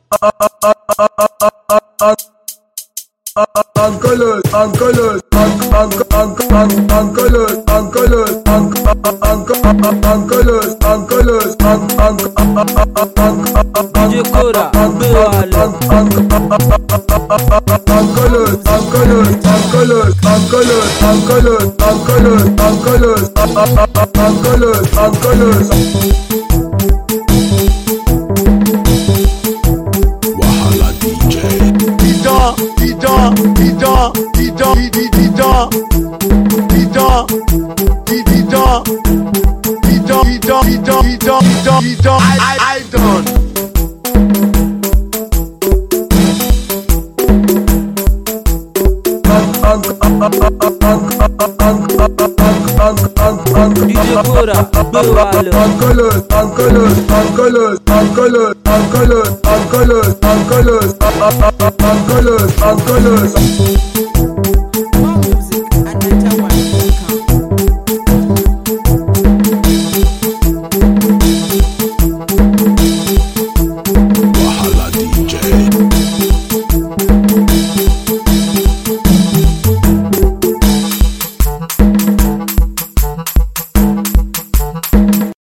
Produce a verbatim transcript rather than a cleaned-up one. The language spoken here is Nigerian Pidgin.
Uncle, uncle, uncle, uncle, uncle, uncle, uncle, D J Cora, Bewalo. Wahala D J. Didon, didon, didon, didon, didon, didon, didon, didon, didon, didon, didon, didon, I, I done. D J Cora, Bewalo. Uncle, uncle, uncle, uncle, uncle, uncle, uncle, uncle, uncle, uncle,